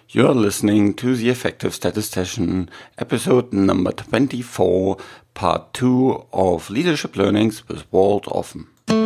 You're listening to The Effective Statistician, episode number 24, part 2 of Leadership Learnings with Walt Offen.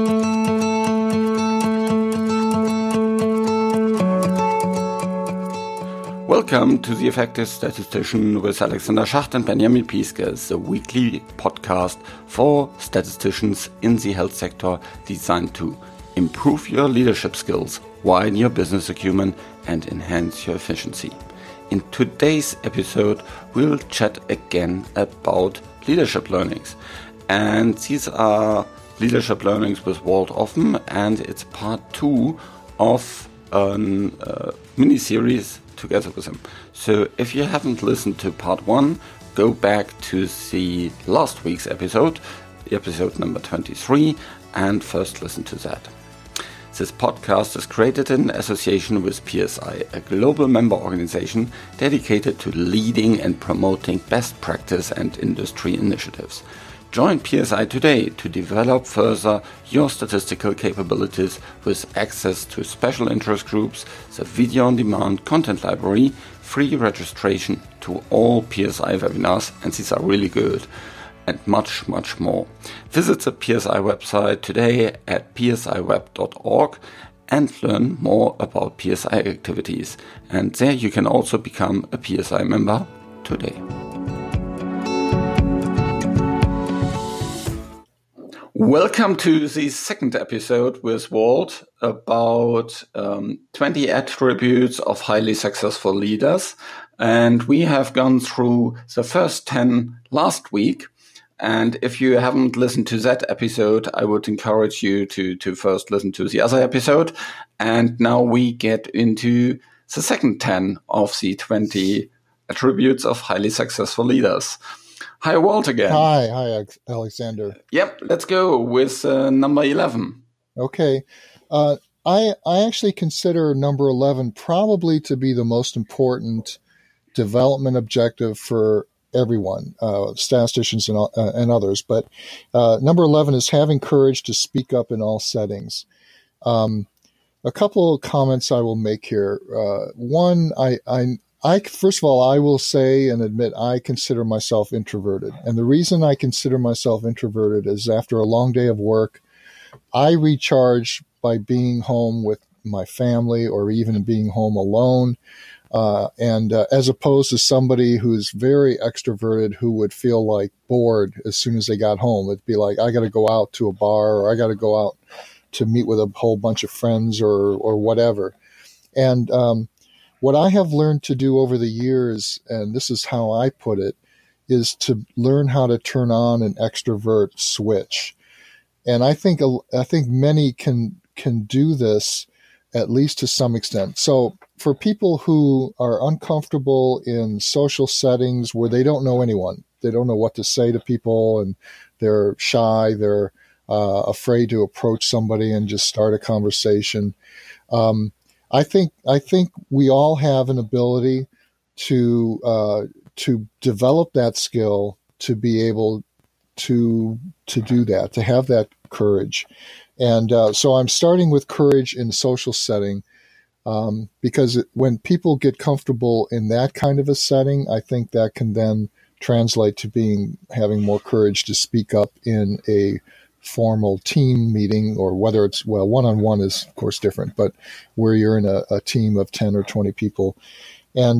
Welcome to The Effective Statistician with Alexander Schacht and Benjamin Pieskes, the weekly podcast for statisticians in the health sector designed to improve your leadership skills, widen your business acumen, and enhance your efficiency. In today's episode, we'll chat again about leadership learnings. And these are leadership learnings with Walt Offen, and it's part 2 of a mini-series together with him. So if you haven't listened to part 1, go back to the last week's episode number 23, and first listen to that. This podcast is created in association with PSI, a global member organization dedicated to leading and promoting best practice and industry initiatives. Join PSI today to develop further your statistical capabilities with access to special interest groups, the video-on-demand content library, free registration to all PSI webinars, and these are really good, and much, much more. Visit the PSI website today at psiweb.org and learn more about PSI activities. And there you can also become a PSI member today. Welcome to the second episode with Walt about 20 attributes of highly successful leaders. And we have gone through the first 10 last week. And if you haven't listened to that episode, I would encourage you to first listen to the other episode. And now we get into the second 10 of the 20 attributes of highly successful leaders. Hi, Walt again. Hi, Alexander. Yep, let's go with number 11. Okay. I actually consider number 11 probably to be the most important development objective for everyone, statisticians and others. But number 11 is having courage to speak up in all settings. A couple of comments I will make here. One, I first of all, I will say and admit I consider myself introverted. And the reason I consider myself introverted is after a long day of work, I recharge by being home with my family or even being home alone. And as opposed to somebody who's very extroverted who would feel like bored as soon as they got home. It'd be like, I got to go out to a bar or I got to go out to meet with a whole bunch of friends or whatever. And what I have learned to do over the years, and this is how I put it, is to learn how to turn on an extrovert switch. And I think many can do this at least to some extent. So for people who are uncomfortable in social settings where they don't know anyone, they don't know what to say to people, and they're shy, they're afraid to approach somebody and just start a conversation. I think we all have an ability to develop that skill, to be able to do that, to have that courage. And so I'm starting with courage in social setting, because when people get comfortable in that kind of a setting, I think that can then translate to having more courage to speak up in a formal team meeting, or whether it's, well, one-on-one is of course different, but where you're in a team of 10 or 20 people. And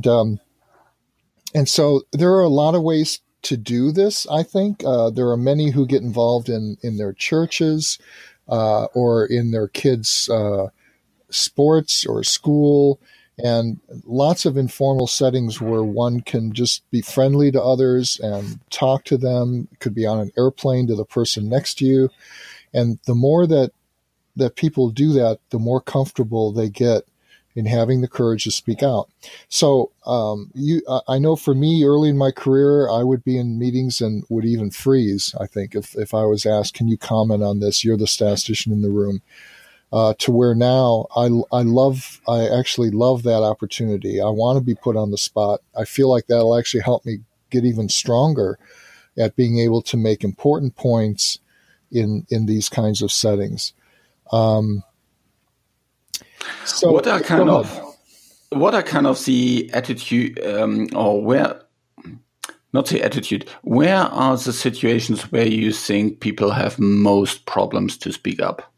so there are a lot of ways to do this. I think there are many who get involved in their churches, or in their kids' sports or school, and lots of informal settings where one can just be friendly to others and talk to them. It could be on an airplane to the person next to you. And the more that people do that, the more comfortable they get in having the courage to speak out. So I know for me, early in my career, I would be in meetings and would even freeze, I think, if I was asked, can you comment on this? You're the statistician in the room. To where now I actually love that opportunity. I want to be put on the spot. I feel like that'll actually help me get even stronger at being able to make important points in these kinds of settings. So what are kind of what are kind of the attitude, or where, not the attitude, where are the situations where you think people have most problems to speak up?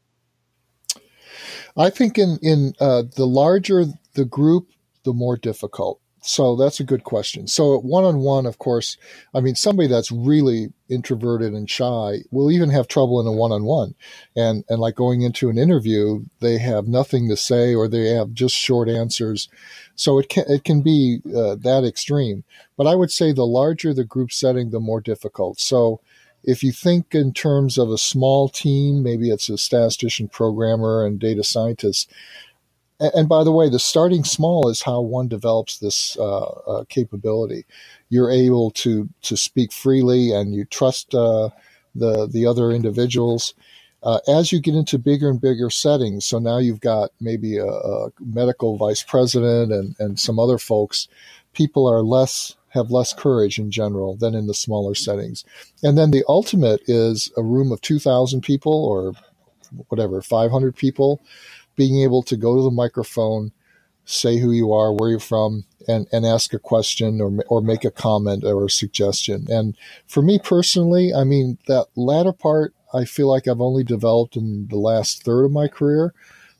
I think in the larger the group, the more difficult. So that's a good question. So one-on-one, of course, I mean, somebody that's really introverted and shy will even have trouble in a one-on-one. And like going into an interview, they have nothing to say or they have just short answers. So it can be that extreme. But I would say the larger the group setting, the more difficult. So if you think in terms of a small team, maybe it's a statistician, programmer, and data scientist. And by the way, the starting small is how one develops this capability. You're able to speak freely, and you trust the other individuals. As you get into bigger and bigger settings, so now you've got maybe a medical vice president and some other folks, people have less courage in general than in the smaller settings. And then the ultimate is a room of 2,000 people or whatever, 500 people, being able to go to the microphone, say who you are, where you're from, and ask a question or make a comment or a suggestion. And for me personally, I mean, that latter part, I feel like I've only developed in the last third of my career.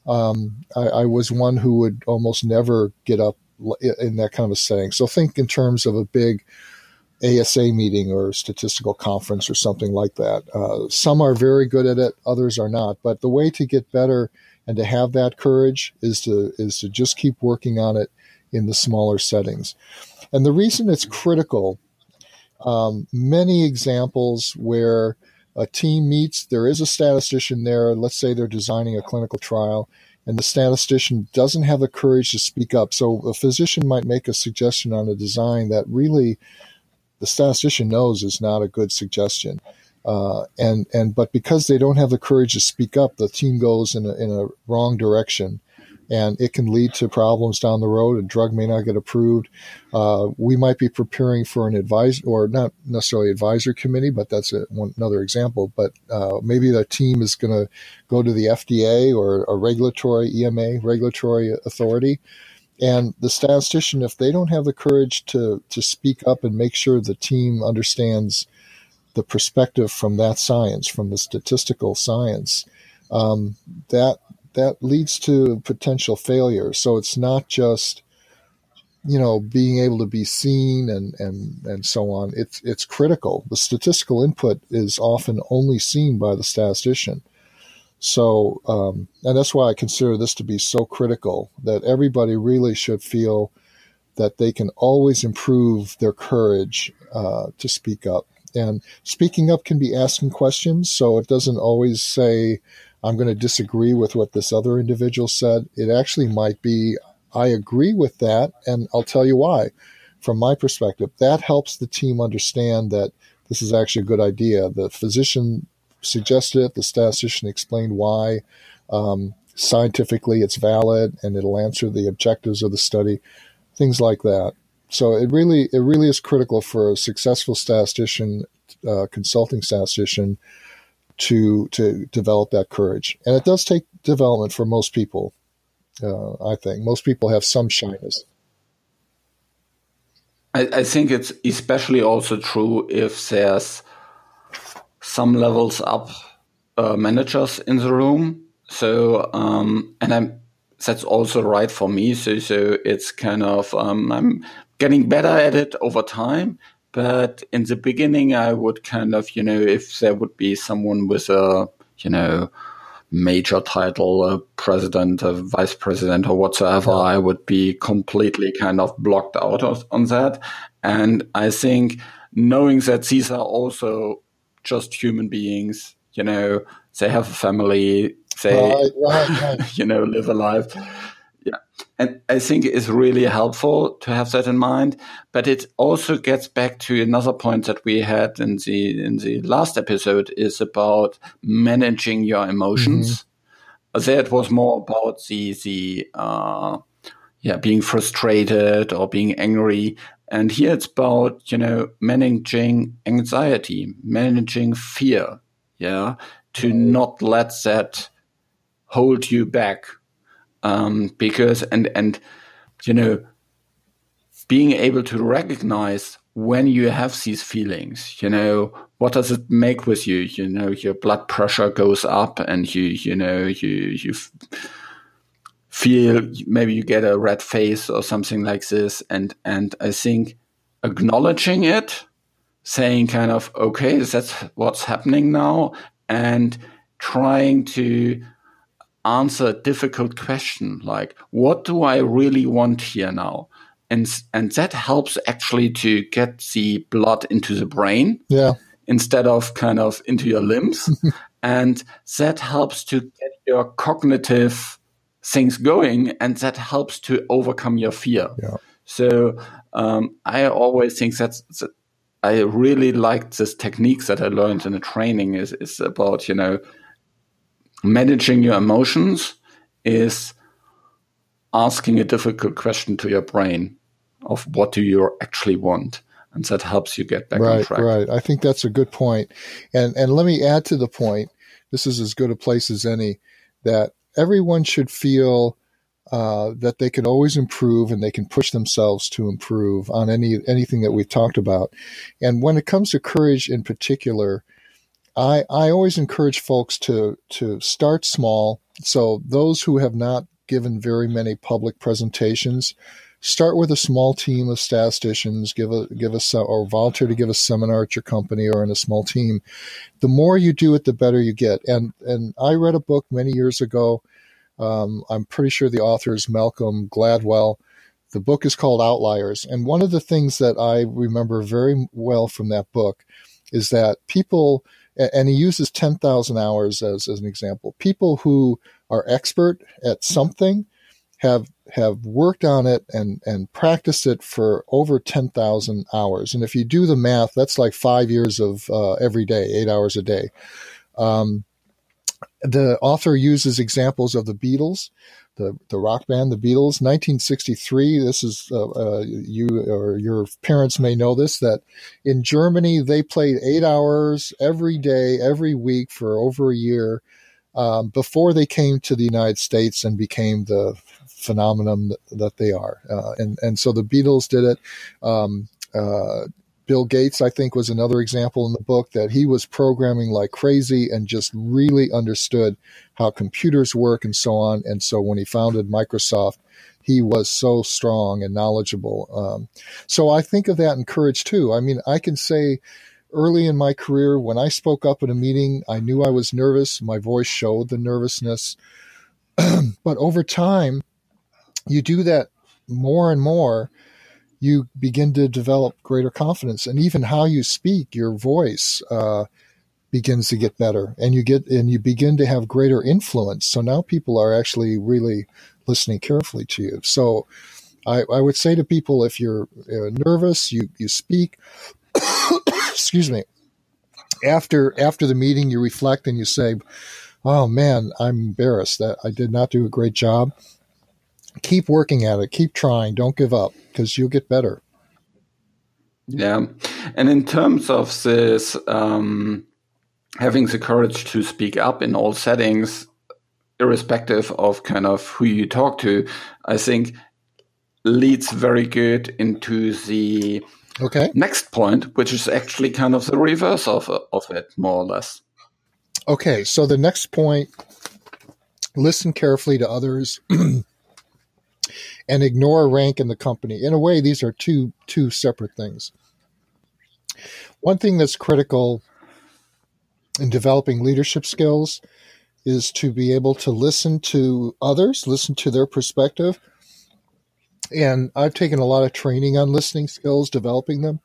I was one who would almost never get up in that kind of a setting. So think in terms of a big ASA meeting or statistical conference or something like that. Some are very good at it, others are not. But the way to get better and to have that courage is to just keep working on it in the smaller settings. And the reason it's critical, many examples where a team meets, there is a statistician there, let's say they're designing a clinical trial, and the statistician doesn't have the courage to speak up. So a physician might make a suggestion on a design that really the statistician knows is not a good suggestion. But because they don't have the courage to speak up, the team goes in a wrong direction, and it can lead to problems down the road. A drug may not get approved. We might be preparing for an advisor, or not necessarily advisor committee, but that's another example. But maybe the team is going to go to the FDA or a regulatory EMA regulatory authority. And the statistician, if they don't have the courage to speak up and make sure the team understands the perspective from that science, from the statistical science, that leads to potential failure. So it's not just, being able to be seen and so on. It's critical. The statistical input is often only seen by the statistician. So, and that's why I consider this to be so critical, that everybody really should feel that they can always improve their courage to speak up. And speaking up can be asking questions, so it doesn't always say, I'm going to disagree with what this other individual said. It actually might be, I agree with that, and I'll tell you why. From my perspective, that helps the team understand that this is actually a good idea. The physician suggested it, the statistician explained why. Scientifically, it's valid, and it'll answer the objectives of the study, things like that. So it really is critical for a successful statistician, consulting statistician, to develop that courage. And it does take development for most people. I think most people have some shyness. I think it's especially also true if there's some levels up managers in the room. So, that's also right for me. So it's kind of, I'm getting better at it over time. But in the beginning, I would kind of, if there would be someone with a, major title, a president, a vice president or whatsoever, I would be completely kind of blocked out on that. And I think knowing that these are also just human beings, they have a family, they, right. Live a life. Yeah. And I think it's really helpful to have that in mind. But it also gets back to another point that we had in the last episode, is about managing your emotions. Mm-hmm. There it was more about being frustrated or being angry. And here it's about, managing anxiety, managing fear, to not let that hold you back. Because and being able to recognize when you have these feelings, what does it make with you? Your blood pressure goes up and you feel maybe you get a red face or something like this. And I think acknowledging it, saying kind of, okay, that's what's happening now, and trying to answer a difficult question, like, what do I really want here now? And that helps actually to get the blood into the brain instead of kind of into your limbs. And that helps to get your cognitive things going, and that helps to overcome your fear. Yeah. So I always think I really liked this techniques that I learned in the training is about, managing your emotions is asking a difficult question to your brain of what do you actually want. And that helps you get back on track. Right. I think that's a good point. And let me add to the point, this is as good a place as any, that everyone should feel that they can always improve and they can push themselves to improve on anything that we've talked about. And when it comes to courage in particular, I always encourage folks to start small. So those who have not given very many public presentations, start with a small team of statisticians, or volunteer to give a seminar at your company or in a small team. The more you do it, the better you get. And I read a book many years ago. I'm pretty sure the author is Malcolm Gladwell. The book is called Outliers. And one of the things that I remember very well from that book is that people, and he uses 10,000 hours as an example, people who are expert at something have worked on it and practiced it for over 10,000 hours. And if you do the math, that's like 5 years of every day, 8 hours a day. The author uses examples of the Beatles, the rock band, the Beatles. 1963, this is, you or your parents may know this, that in Germany, they played 8 hours every day, every week for over a year before they came to the United States and became the phenomenon that they are. And so the Beatles did it. Bill Gates, I think, was another example in the book that he was programming like crazy and just really understood how computers work and so on. And so when he founded Microsoft, he was so strong and knowledgeable. So I think of that in courage too. I mean, I can say early in my career, when I spoke up at a meeting, I knew I was nervous. My voice showed the nervousness. But over time, you do that more and more, you begin to develop greater confidence, and even how you speak, your voice begins to get better, and you begin to have greater influence. So now people are actually really listening carefully to you. So I would say to people, if you're nervous, you speak. Excuse me. After the meeting, you reflect and you say, "Oh man, I'm embarrassed that I did not do a great job." Keep working at it. Keep trying. Don't give up, because you'll get better. Yeah. And in terms of this, having the courage to speak up in all settings, irrespective of kind of who you talk to, I think leads very good into the next point, which is actually kind of the reverse of it, more or less. Okay. So the next point, listen carefully to others. And ignore rank in the company. In a way, these are two separate things. One thing that's critical in developing leadership skills is to be able to listen to others, listen to their perspective. And I've taken a lot of training on listening skills, developing them.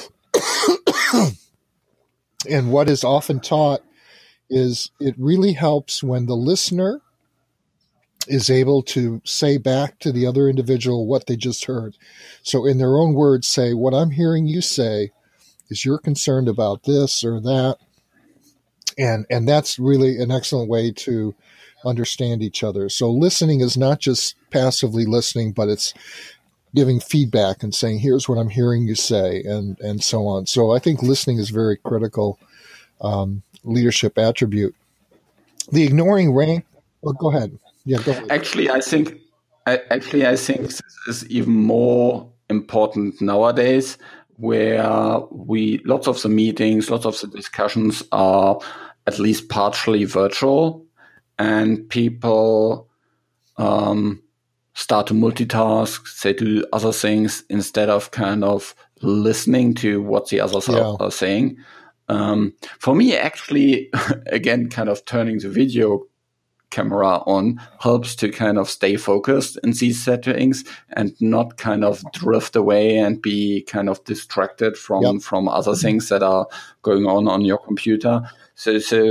And what is often taught is it really helps when the listener is able to say back to the other individual what they just heard. So in their own words, say, what I'm hearing you say is you're concerned about this or that. And that's really an excellent way to understand each other. So listening is not just passively listening, but it's giving feedback and saying, here's what I'm hearing you say, and so on. So I think listening is very critical leadership attribute. The ignoring rank, go ahead. Yeah, go ahead. Actually, I think I think this is even more important nowadays, where lots of the meetings, lots of the discussions are at least partially virtual, and people start to multitask. They do other things instead of kind of listening to what the others are saying. For me, actually, again, kind of turning the video camera on helps to kind of stay focused in these settings and not kind of drift away and be kind of distracted from other things that are going on your computer. So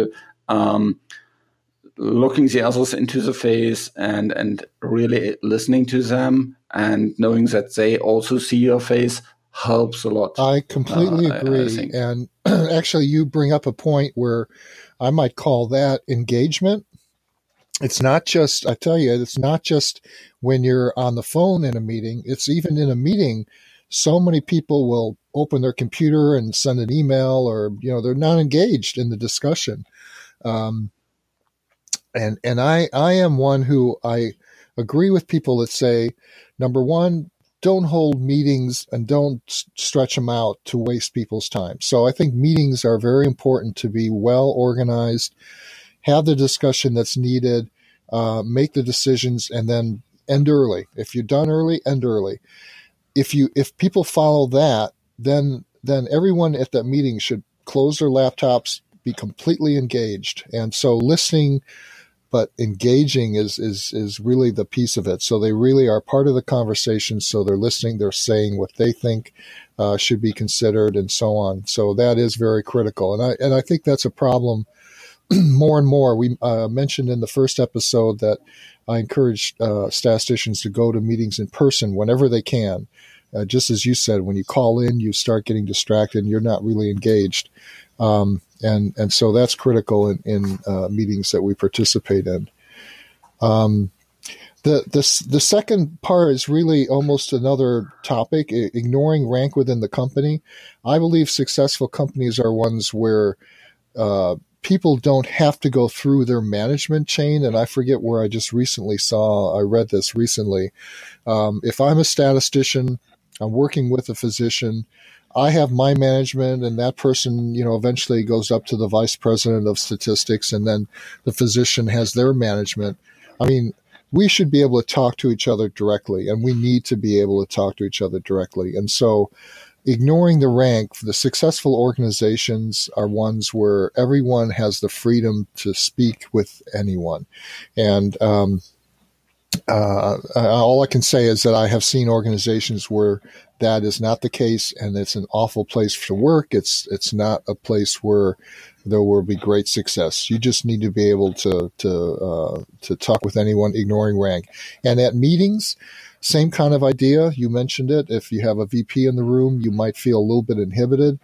looking the others into the face and really listening to them and knowing that they also see your face helps a lot. I completely agree. And actually, you bring up a point where I might call that engagement. It's not just, I tell you, it's not just when you're on the phone in a meeting. It's even in a meeting, so many people will open their computer and send an email, or, they're not engaged in the discussion. And I am one who I agree with people that say, number one, don't hold meetings and don't stretch them out to waste people's time. So I think meetings are very important to be well organized, have the discussion that's needed, make the decisions, and then end early. If you're done early, end early. If people follow that, then everyone at that meeting should close their laptops, be completely engaged. And so listening, but engaging is really the piece of it. So they really are part of the conversation. So they're listening, they're saying what they think should be considered, and so on. So that is very critical. And I think that's a problem more and more. We mentioned in the first episode that I encourage statisticians to go to meetings in person whenever they can. Just as you said, when you call in, you start getting distracted and you're not really engaged. And so that's critical in meetings that we participate in. The second part is really almost another topic, ignoring rank within the company. I believe successful companies are ones where people don't have to go through their management chain. And I forget where I read this recently. If I'm a statistician, I'm working with a physician, I have my management, and that person, eventually goes up to the vice president of statistics, and then the physician has their management. I mean, we should be able to talk to each other directly, and we need to be able to talk to each other directly. And so ignoring the rank, the successful organizations are ones where everyone has the freedom to speak with anyone. And all I can say is that I have seen organizations where that is not the case, and it's an awful place to work. It's not a place where there will be great success. You just need to be able to talk with anyone, ignoring rank. And at meetings, same kind of idea. You mentioned it. If you have a VP in the room, you might feel a little bit inhibited.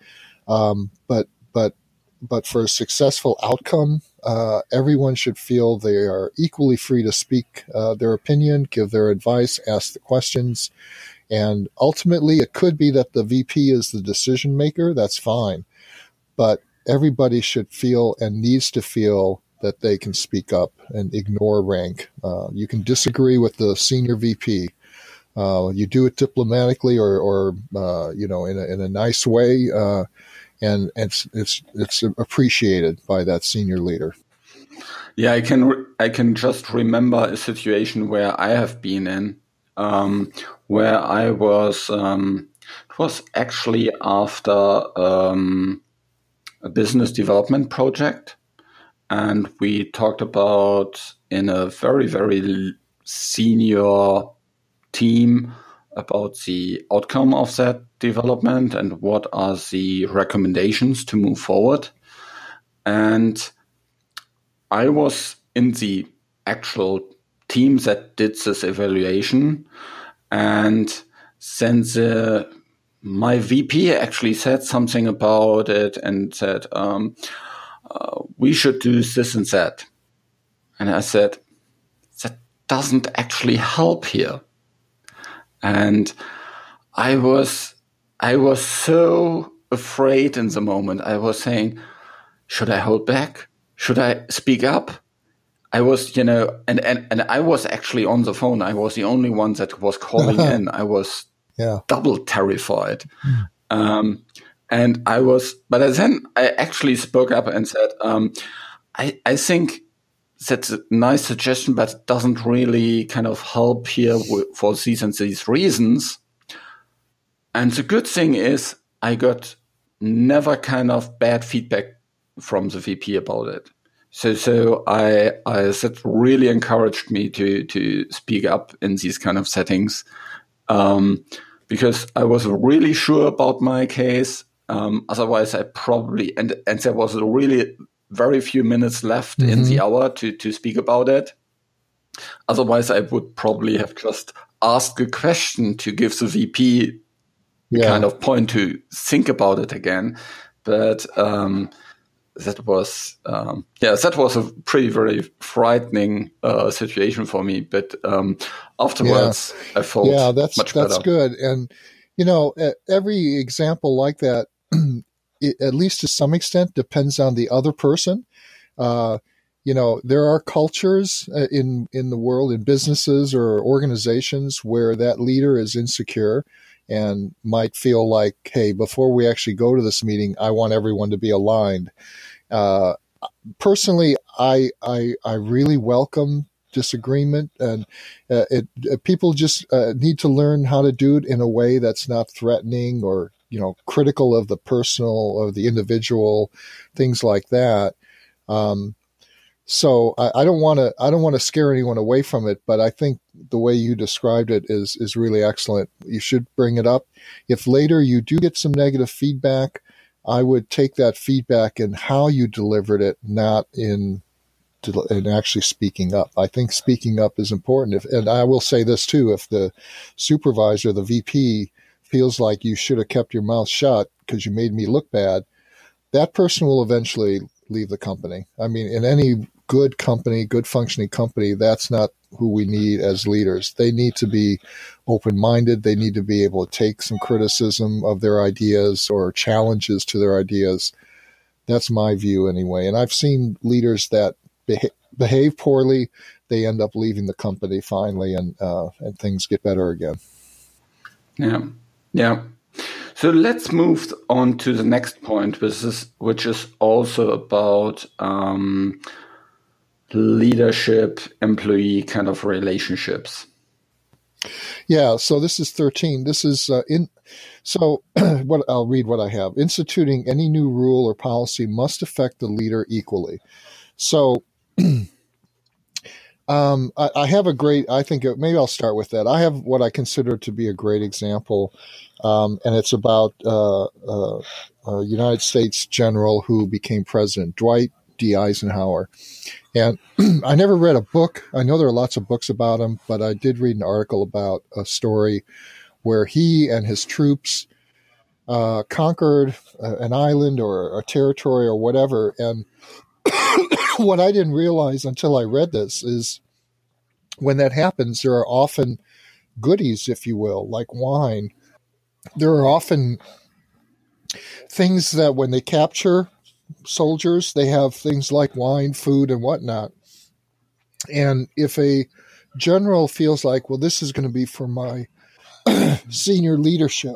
But for a successful outcome, everyone should feel they are equally free to speak their opinion, give their advice, ask the questions. And ultimately, it could be that the VP is the decision maker. That's fine. But everybody should feel and needs to feel that they can speak up and ignore rank. You can disagree with the senior VP. You do it diplomatically or in a nice way, and it's appreciated by that senior leader. Yeah, I can just remember a situation where I have been in, where I was. It was actually after a business development project, and we talked about in a very, very senior team about the outcome of that development and what are the recommendations to move forward. And I was in the actual team that did this evaluation, and then my VP actually said something about it and said, we should do this and that. And I said, that doesn't actually help here. And I was so afraid in the moment. I was saying, should I hold back? Should I speak up? I was, and I was actually on the phone. I was the only one that was calling in. I was double terrified. And but then I actually spoke up and said, I think that's a nice suggestion, but it doesn't really kind of help here for these and these reasons. And the good thing is I got never kind of bad feedback from the VP about it. So that really encouraged me to speak up in these kind of settings, because I was really sure about my case. Otherwise, I probably and there was really very few minutes left in the hour to speak about it. Otherwise, I would probably have just asked a question to give the VP kind of point to think about it again. But that was a pretty very frightening situation for me. But afterwards, I felt much better. That's good. And every example like that, at least to some extent, depends on the other person. There are cultures in the world, in businesses or organizations, where that leader is insecure and might feel like, hey, before we actually go to this meeting, I want everyone to be aligned. Personally, I really welcome disagreement, and people just need to learn how to do it in a way that's not threatening or critical of the personal or the individual, things like that. So I don't want to scare anyone away from it, but I think the way you described it is really excellent. You should bring it up. If later you do get some negative feedback, I would take that feedback in how you delivered it, not in actually speaking up. I think speaking up is important. And I will say this too, if the supervisor, the VP, feels like you should have kept your mouth shut because you made me look bad, that person will eventually leave the company. I mean, in any good company, good functioning company, that's not who we need as leaders. They need to be open-minded. They need to be able to take some criticism of their ideas or challenges to their ideas. That's my view anyway. And I've seen leaders that behave poorly. They end up leaving the company finally, and things get better again. Yeah. So let's move on to the next point, which is also about leadership, employee kind of relationships. Yeah, so this is 13. This is I'll read what I have. Instituting any new rule or policy must affect the leader equally. So I have maybe I'll start with that. I have what I consider to be a great example, and it's about a United States general who became president, Dwight D. Eisenhower. And I never read a book. I know there are lots of books about him, but I did read an article about a story where he and his troops conquered an island or a territory or whatever. And what I didn't realize until I read this is when that happens, there are often goodies, if you will, like wine. There are often things that when they capture soldiers, they have things like wine, food, and whatnot. And if a general feels like, well, this is going to be for my senior leadership,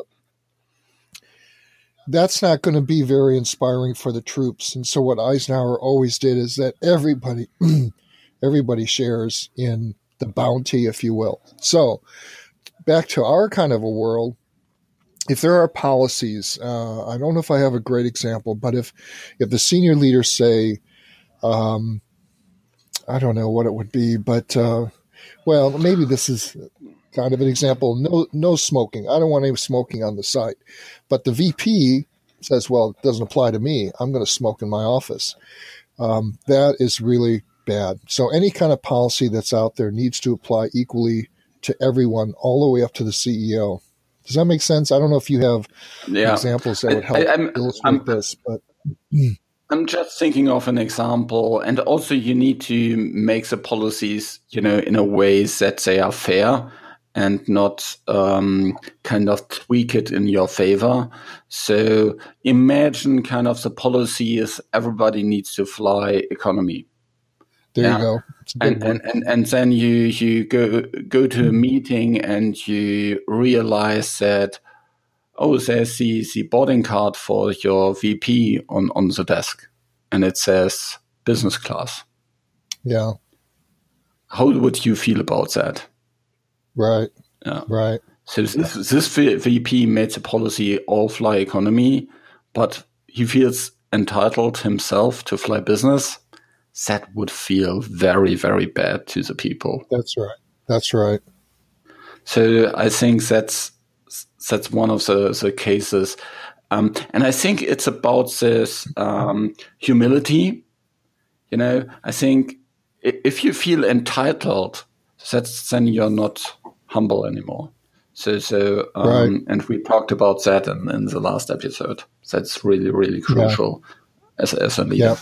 that's not going to be very inspiring for the troops. And so what Eisenhower always did is that everybody shares in the bounty, if you will. So back to our kind of a world, if there are policies, I don't know if I have a great example, but if the senior leaders say, I don't know what it would be, but maybe this is kind of an example. No smoking. I don't want any smoking on the site. But the VP says, well, it doesn't apply to me. I'm going to smoke in my office. That is really bad. So any kind of policy that's out there needs to apply equally to everyone, all the way up to the CEO. Does that make sense? I don't know if you have examples that would help illustrate this, but I'm just thinking of an example, and also you need to make the policies, in a way that they are fair and not kind of tweak it in your favor. So imagine kind of the policy is everybody needs to fly economy. There you go. And then you go to a meeting and you realize that, oh, there's the boarding card for your VP on the desk, and it says business class. Yeah. How would you feel about that? Right. Yeah. Right. So this VP made the policy all fly economy, but he feels entitled himself to fly business. That would feel very, very bad to the people. That's right. That's right. So I think that's one of the cases. And I think it's about this humility. You know, I think if you feel entitled, then you're not humble anymore. So right. And we talked about that in the last episode. That's really, really crucial as a leader.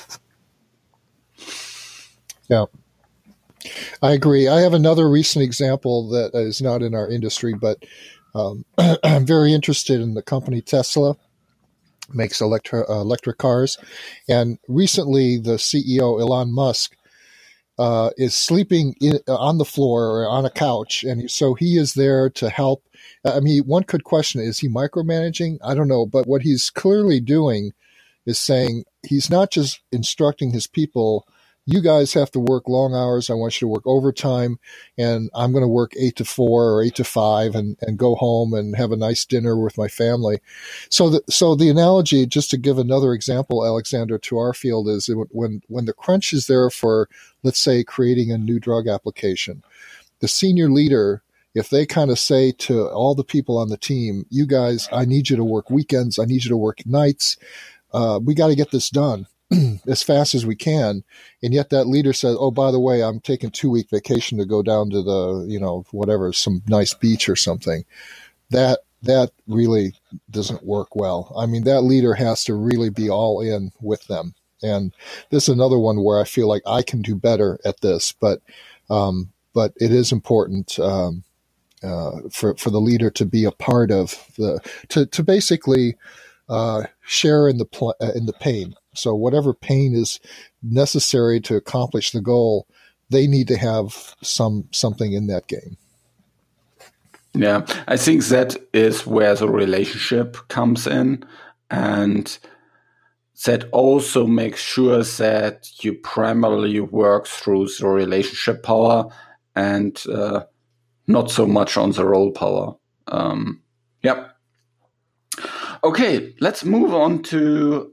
Yeah. I agree. I have another recent example that is not in our industry, but I'm very interested in the company Tesla. Makes electric cars. And recently, the CEO, Elon Musk, is sleeping on the floor or on a couch. And so he is there to help. I mean, one could question, is he micromanaging? I don't know. But what he's clearly doing is saying he's not just instructing his people, you guys have to work long hours. I want you to work overtime, and I'm going to work 8 to 4 or 8 to 5 and go home and have a nice dinner with my family. So the analogy, just to give another example, Alexander, to our field is when the crunch is there for, let's say, creating a new drug application, the senior leader, if they kind of say to all the people on the team, you guys, I need you to work weekends. I need you to work nights. We got to get this done as fast as we can. And yet that leader says, oh, by the way, I'm taking 2-week vacation to go down to the, some nice beach or something. That really doesn't work well. I mean, that leader has to really be all in with them. And this is another one where I feel like I can do better at this, but it is important, for the leader to be a part of to basically, share in the pain. So whatever pain is necessary to accomplish the goal, they need to have something in that game. Yeah, I think that is where the relationship comes in, and that also makes sure that you primarily work through the relationship power and not so much on the role power. Yeah. Okay, let's move on to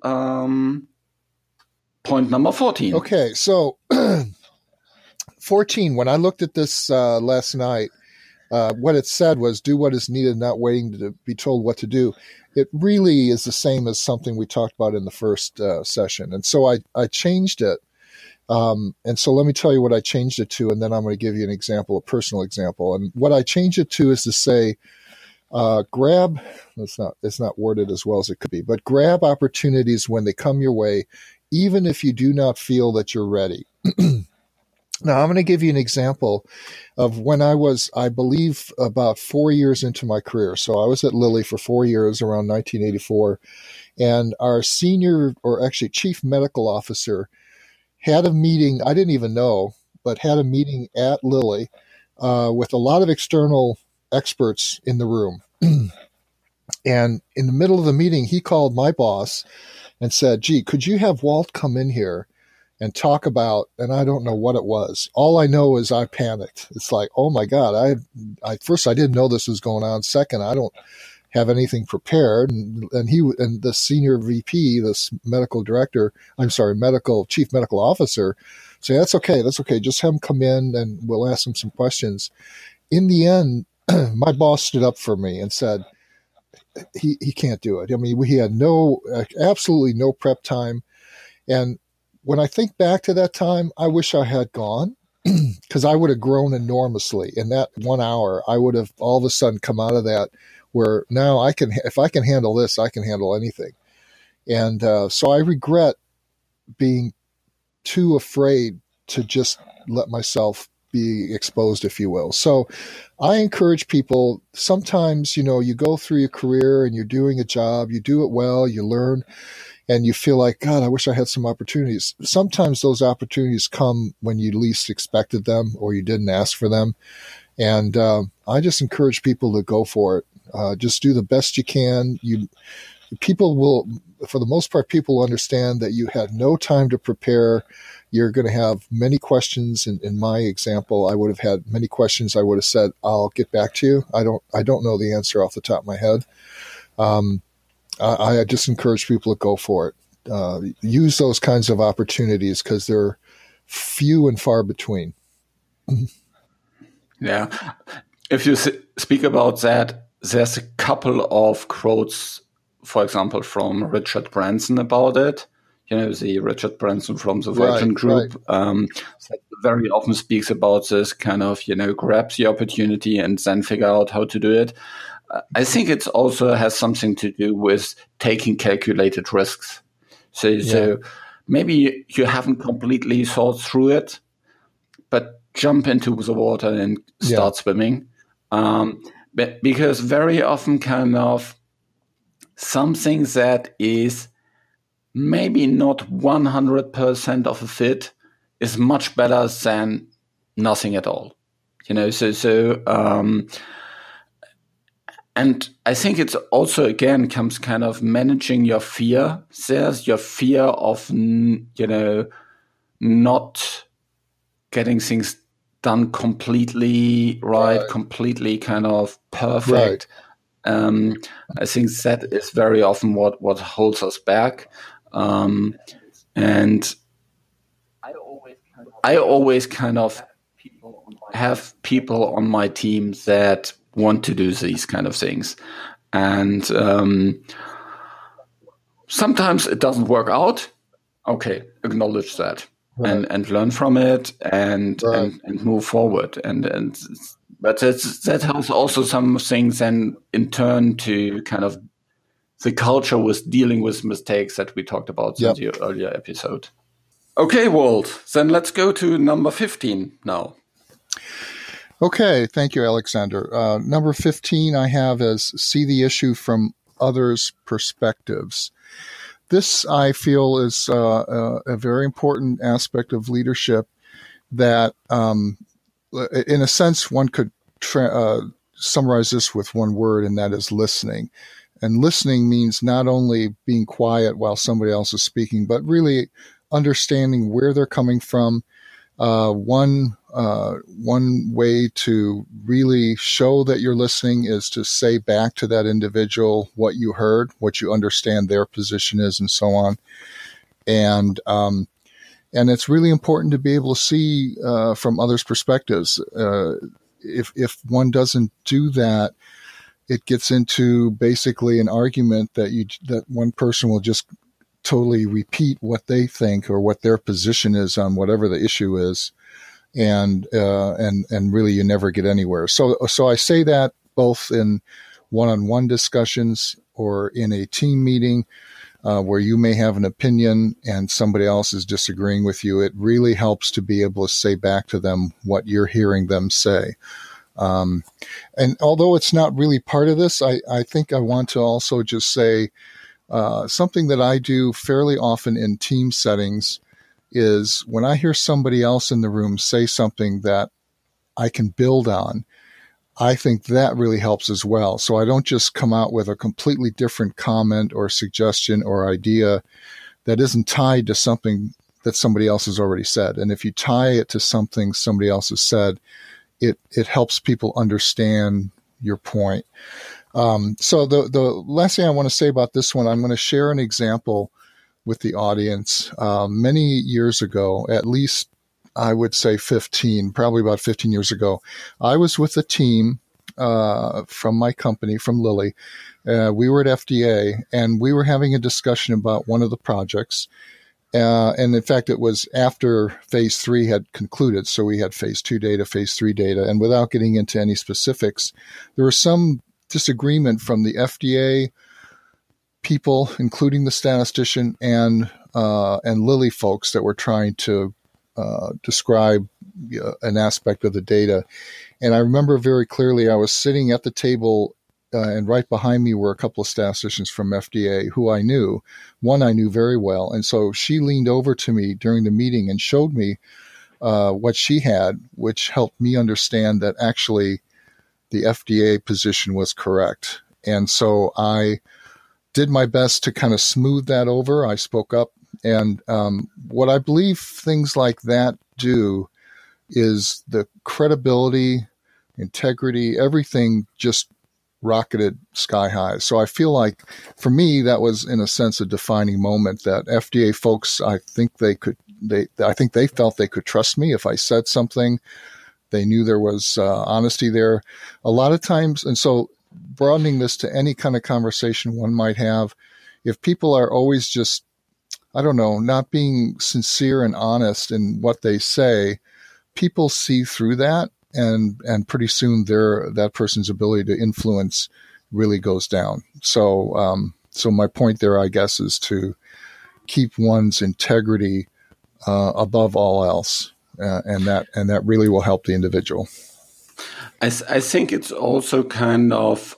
point number 14. Okay, so 14, when I looked at this last night, what it said was do what is needed, not waiting to be told what to do. It really is the same as something we talked about in the first session. And so I changed it. And so let me tell you what I changed it to, and then I'm going to give you an example, a personal example. And what I changed it to is to say, grab, it's not worded as well as it could be, but grab opportunities when they come your way, even if you do not feel that you're ready. Now, I'm going to give you an example of when I was, I believe, about 4 years into my career. So I was at Lilly for 4 years, around 1984, and our senior, or actually chief medical officer, had a meeting, I didn't even know, but had a meeting at Lilly with a lot of external experts in the room. And in the middle of the meeting, he called my boss and said, gee, could you have Walt come in here and talk about, and I don't know what it was. All I know is I panicked. It's like, oh my God, first I didn't know this was going on. Second, I don't have anything prepared. And the senior VP, this chief medical officer, say, that's okay. Just have him come in and we'll ask him some questions. In the end, my boss stood up for me and said, he can't do it. I mean, we had absolutely no prep time. And when I think back to that time, I wish I had gone, because I would have grown enormously. In that 1 hour, I would have all of a sudden come out of that where now if I can handle this, I can handle anything. And so I regret being too afraid to just let myself be exposed, if you will. So I encourage people, sometimes, you go through your career and you're doing a job, you do it well, you learn, and you feel like, God, I wish I had some opportunities. Sometimes those opportunities come when you least expected them or you didn't ask for them. And I just encourage people to go for it. Just do the best you can. People will, for the most part, people will understand that you had no time to prepare. You're going to have many questions. In my example, I would have had many questions. I would have said, I'll get back to you. I don't know the answer off the top of my head. I just encourage people to go for it. Use those kinds of opportunities because they're few and far between. Yeah. If you speak about that, there's a couple of quotes, for example, from Richard Branson about it. The Richard Branson from the Virgin Group that very often speaks about this kind of, grab the opportunity and then figure out how to do it. I think it also has something to do with taking calculated risks. So maybe you haven't completely thought through it, but jump into the water and start swimming. Because very often kind of something that is maybe not 100% of a fit is much better than nothing at all. And I think it's also, again, comes kind of managing your fear. There's your fear of, not getting things done completely right, completely kind of perfect. I think that is very often what holds us back. And I always kind of have people on my team that want to do these kind of things. And sometimes it doesn't work out. Okay, acknowledge that and learn from it and move forward. But that has also some things then in turn to kind of the culture with dealing with mistakes that we talked about in the earlier episode. Okay, Walt, then let's go to number 15 now. Okay, thank you, Alexander. Number 15 I have as see the issue from others' perspectives. This, I feel, is a very important aspect of leadership that, in a sense, one could summarize this with one word, and that is listening. And listening means not only being quiet while somebody else is speaking, but really understanding where they're coming from. One way to really show that you're listening is to say back to that individual what you heard, what you understand their position is, and so on. And it's really important to be able to see from others' perspectives. If one doesn't do that, it gets into basically an argument that one person will just totally repeat what they think or what their position is on whatever the issue is, and really you never get anywhere. So I say that both in one-on-one discussions or in a team meeting where you may have an opinion and somebody else is disagreeing with you. It really helps to be able to say back to them what you're hearing them say. And although it's not really part of this, I think I want to also just say something that I do fairly often in team settings is when I hear somebody else in the room say something that I can build on, I think that really helps as well. So I don't just come out with a completely different comment or suggestion or idea that isn't tied to something that somebody else has already said. And if you tie it to something somebody else has said, it helps people understand your point. So the last thing I want to say about this one, I'm going to share an example with the audience. Many years ago, at least I would say probably about 15 years ago, I was with a team from my company, from Lilly. We were at FDA, and we were having a discussion about one of the projects. And in fact, it was after phase 3 had concluded. So we had phase 2 data, phase 3 data. And without getting into any specifics, there was some disagreement from the FDA people, including the statistician and Lilly folks that were trying to describe an aspect of the data. And I remember very clearly I was sitting at the table, and right behind me were a couple of statisticians from FDA who I knew. One I knew very well. And so she leaned over to me during the meeting and showed me what she had, which helped me understand that actually the FDA position was correct. And so I did my best to kind of smooth that over. I spoke up. And what I believe things like that do is the credibility, integrity, everything just rocketed sky high. So I feel like for me, that was in a sense a defining moment that FDA folks, I think they felt they could trust me if I said something. They knew there was honesty there a lot of times. And so broadening this to any kind of conversation one might have, if people are always just, I don't know, not being sincere and honest in what they say, people see through that. And pretty soon that person's ability to influence really goes down. So my point there, I guess, is to keep one's integrity above all else, and that really will help the individual. I think it's also kind of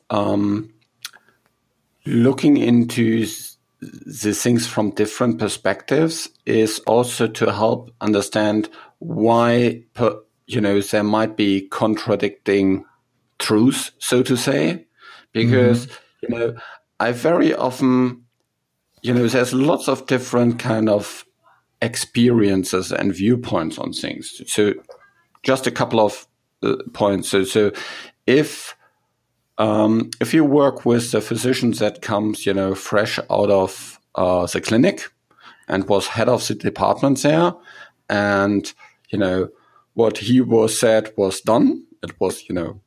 looking into the things from different perspectives is also to help understand why there might be contradicting truths, so to say, because, I very often, there's lots of different kind of experiences and viewpoints on things. So just a couple of points. So if you work with the physician that comes, fresh out of the clinic and was head of the department there, and, what he was said was done. It was,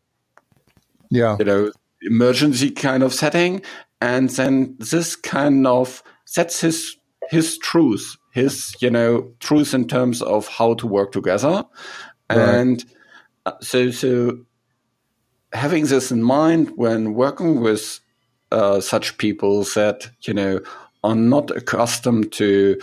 emergency kind of setting. And then this kind of sets his truth, truth in terms of how to work together. Right. And so having this in mind when working with such people that, are not accustomed to,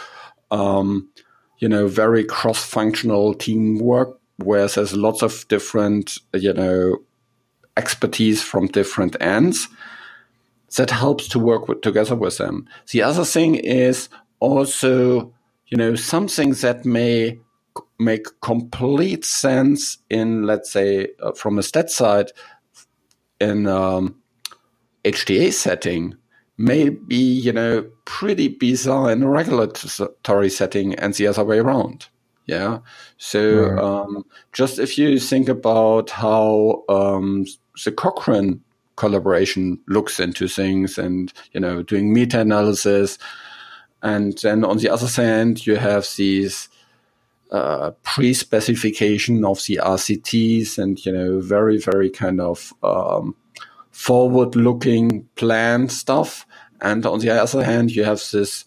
very cross-functional teamwork, where there's lots of different, expertise from different ends, that helps to work together with them. The other thing is also, something that may make complete sense in, let's say, from a stat side, in HTA setting, may be, pretty bizarre in a regulatory setting and the other way around. Yeah. So just if you think about how the Cochrane collaboration looks into things and, doing meta-analysis, and then on the other hand, you have these pre-specification of the RCTs and, very, very kind of forward-looking plan stuff. And on the other hand, you have this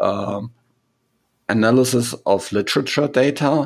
analysis of literature data.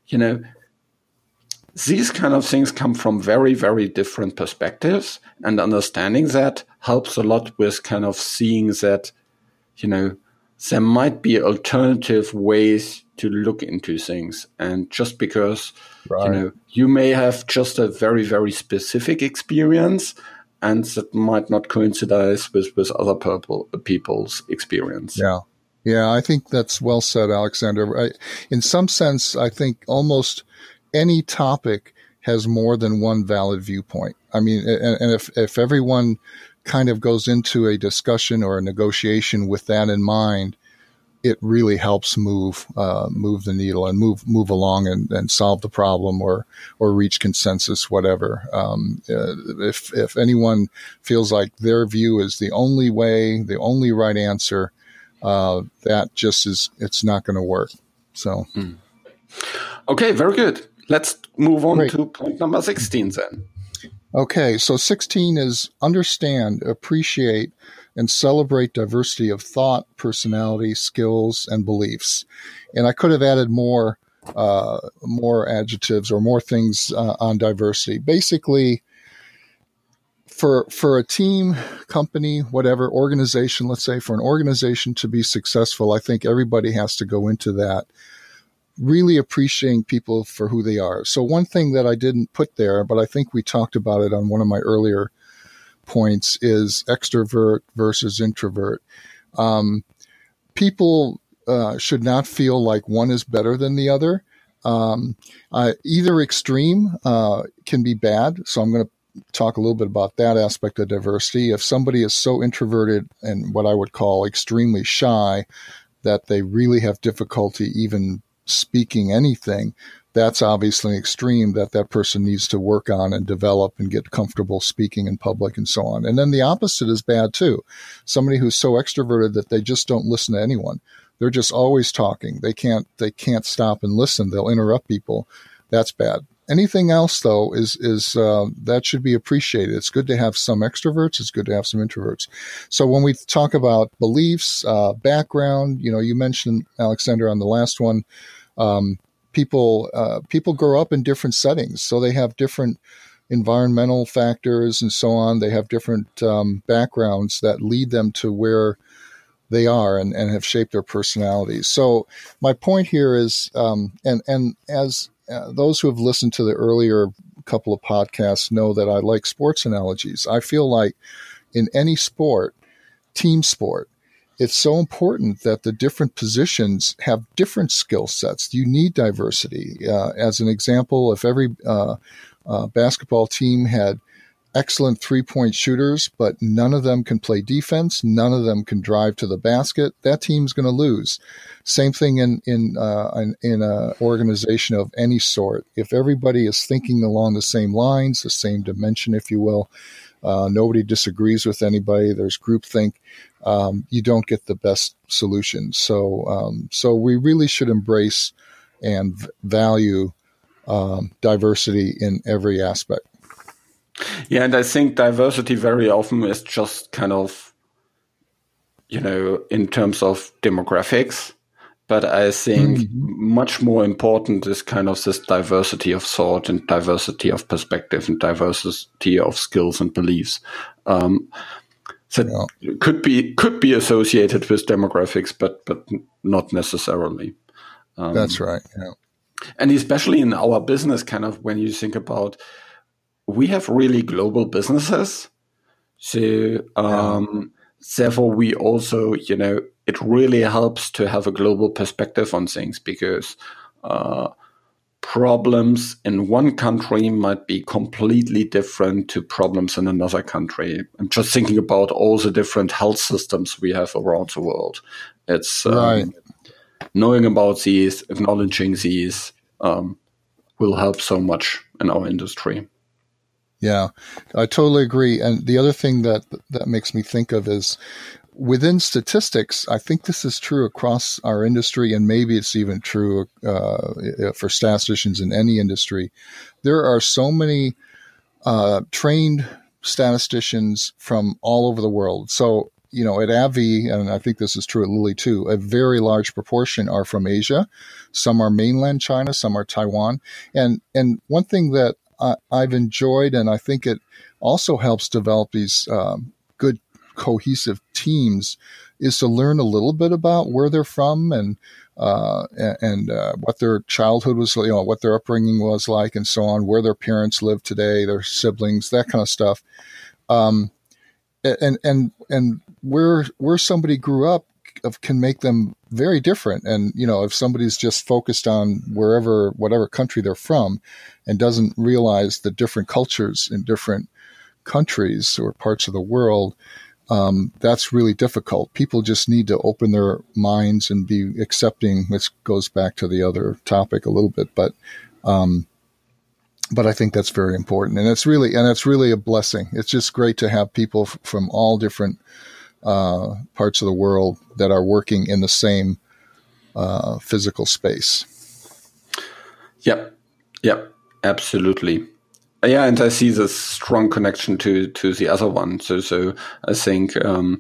These kind of things come from very, very different perspectives, and understanding that helps a lot with kind of seeing that, there might be alternative ways to look into things. And just because, you may have just a very, very specific experience, and that might not coincide with other people's experience. Yeah, I think that's well said, Alexander. In some sense, I think almost any topic has more than one valid viewpoint. I mean, and if everyone kind of goes into a discussion or a negotiation with that in mind, it really helps move the needle and move along and solve the problem or reach consensus, whatever. If anyone feels like their view is the only way, the only right answer, that just it's not going to work. So, Okay, very good. Let's move on to point number 16 then. Okay, so 16 is understand, appreciate, and celebrate diversity of thought, personality, skills, and beliefs. And I could have added more adjectives or more things on diversity. Basically, for a team, company, whatever, organization, let's say for an organization to be successful, I think everybody has to go into that really appreciating people for who they are. So one thing that I didn't put there, but I think we talked about it on one of my earlier points, is extrovert versus introvert. People should not feel like one is better than the other. Either extreme can be bad. So I'm going to talk a little bit about that aspect of diversity. If somebody is so introverted and what I would call extremely shy that they really have difficulty even speaking anything, that's obviously an extreme that person needs to work on and develop and get comfortable speaking in public and so on. And then the opposite is bad too. Somebody who's so extroverted that they just don't listen to anyone. They're just always talking. They can't stop and listen. They'll interrupt people. That's bad. Anything else, though, is that should be appreciated. It's good to have some extroverts. It's good to have some introverts. So when we talk about beliefs, background, you mentioned, Alexander, on the last one, people grow up in different settings, so they have different environmental factors and so on. They have different backgrounds that lead them to where they are and have shaped their personalities. So my point here is, and as those who have listened to the earlier couple of podcasts know that I like sports analogies. I feel like in any sport, team sport, it's so important that the different positions have different skill sets. You need diversity. As an example, if every basketball team had excellent three-point shooters, but none of them can play defense, none of them can drive to the basket, that team's going to lose. Same thing in an organization of any sort. If everybody is thinking along the same lines, the same dimension, if you will, nobody disagrees with anybody, there's groupthink, you don't get the best solutions. So we really should embrace and value diversity in every aspect. Yeah, and I think diversity very often is just kind of, in terms of demographics. But I think much more important is kind of this diversity of thought and diversity of perspective and diversity of skills and beliefs. Could be associated with demographics, but not necessarily. That's right. Yeah. And especially in our business, kind of when you think about, we have really global businesses. So therefore, we also, it really helps to have a global perspective on things, because problems in one country might be completely different to problems in another country. I'm just thinking about all the different health systems we have around the world. It's knowing about these, acknowledging these will help so much in our industry. Yeah, I totally agree. And the other thing that makes me think of is within statistics, I think this is true across our industry, and maybe it's even true for statisticians in any industry. There are so many trained statisticians from all over the world. So, at AbbVie, and I think this is true at Lilly too, a very large proportion are from Asia. Some are mainland China, some are Taiwan. And one thing that I've enjoyed, and I think it also helps develop these good cohesive teams, is to learn a little bit about where they're from and what their childhood was, what their upbringing was like, and so on, where their parents live today, their siblings, that kind of stuff, and where somebody grew up can make them very different. And, if somebody's just focused on whatever country they're from and doesn't realize the different cultures in different countries or parts of the world, that's really difficult. People just need to open their minds and be accepting, which goes back to the other topic a little bit. But I think that's very important. And it's really a blessing. It's just great to have people from all different parts of the world that are working in the same physical space. Yep, absolutely. Yeah, and I see this strong connection to the other one. So I think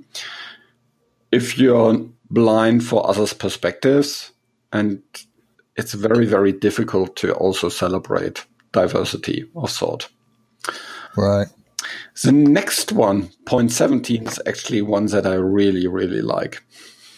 if you're blind for others' perspectives, and it's very, very difficult to also celebrate diversity of thought. Right. The next one, point 17, is actually one that I really, really like.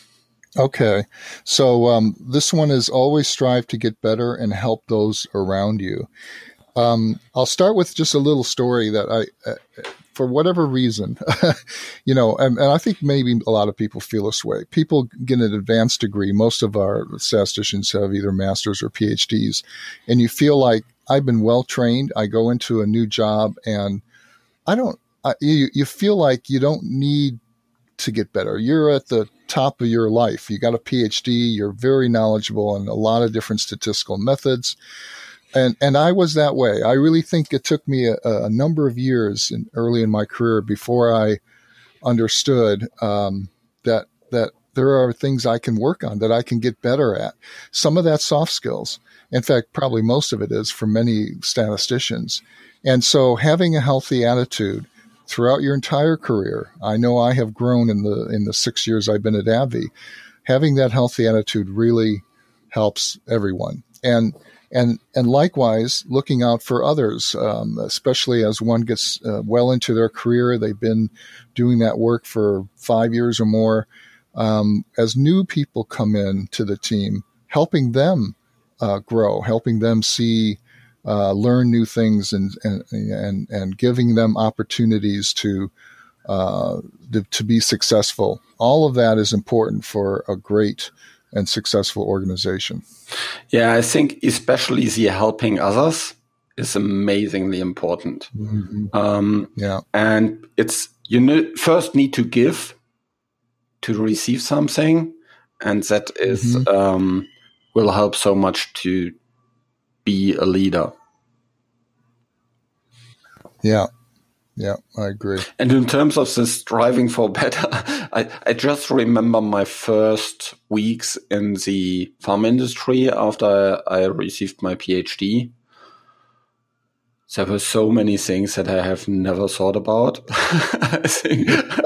Okay. So this one is always strive to get better and help those around you. I'll start with just a little story that for whatever reason, and I think maybe a lot of people feel this way. People get an advanced degree. Most of our statisticians have either masters or PhDs, and you feel like I've been well trained. I go into a new job, and you feel like you don't need to get better. You're at the top of your life. You got a PhD. You're very knowledgeable in a lot of different statistical methods. And I was that way. I really think it took me a number of years early in my career before I understood that there are things I can work on, that I can get better at. Some of that's soft skills. In fact, probably most of it is for many statisticians. And so having a healthy attitude throughout your entire career, I know I have grown in the 6 years I've been at AbbVie. Having that healthy attitude really helps everyone. And likewise, looking out for others, especially as one gets well into their career. They've been doing that work for 5 years or more. As new people come in to the team, helping them grow, helping them see, learn new things, and giving them opportunities to be successful. All of that is important for a great and successful organization. Yeah, I think especially the helping others is amazingly important. Mm-hmm. And it's, first need to give to receive something. And that is, will help so much to be a leader. Yeah. Yeah, I agree. And in terms of this striving for better, I just remember my first weeks in the farm industry after I received my PhD. There were so many things that I have never thought about. I think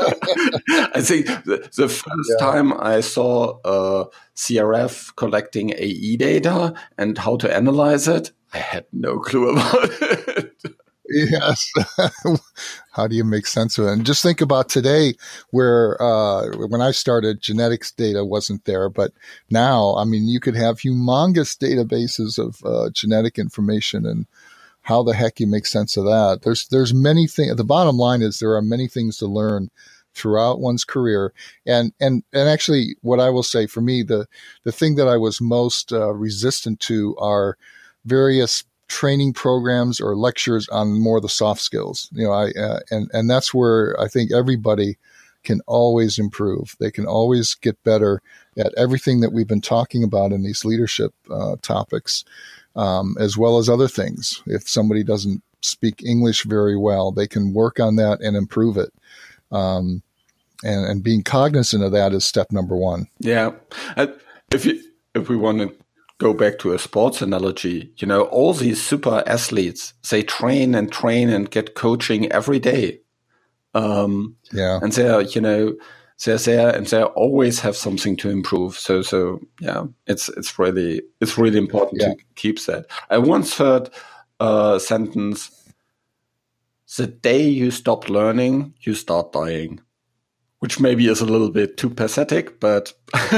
the first time I saw CRF collecting AE data and how to analyze it, I had no clue about it. Yes. How do you make sense of it? And just think about today where when I started, genetics data wasn't there. But now, I mean, you could have humongous databases of genetic information, and how the heck you make sense of that? There's many things. The bottom line is there are many things to learn throughout one's career. And actually, what I will say for me, the thing that I was most resistant to are various training programs or lectures on more of the soft skills, and that's where I think everybody can always improve. They can always get better at everything that we've been talking about in these leadership topics, as well as other things. If somebody doesn't speak English very well, they can work on that and improve it. And being cognizant of that is step number one. Yeah. If we want to go back to a sports analogy, all these super athletes, they train and get coaching every day. And they're there and they always have something to improve. So yeah, it's really important to keep that. I once heard a sentence: the day you stop learning, you start dying, which maybe is a little bit too pathetic, but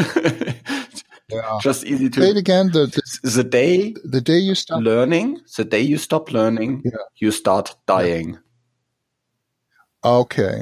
just easy to say it again. The day you stop learning, you start dying. Okay.